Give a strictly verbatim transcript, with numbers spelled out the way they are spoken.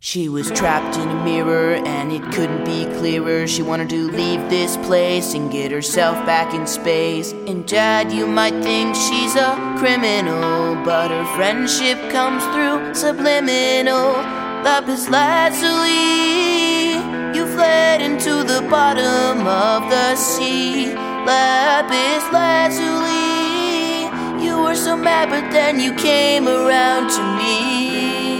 She was trapped in a mirror and it couldn't be clearer. She wanted to leave this place and get herself back in space. And Dad, you might think she's a criminal, but her friendship comes through subliminal. Lapis lazuli, you fled into the bottom of the sea. Lapis lazuli, you were so mad but then you came around to me.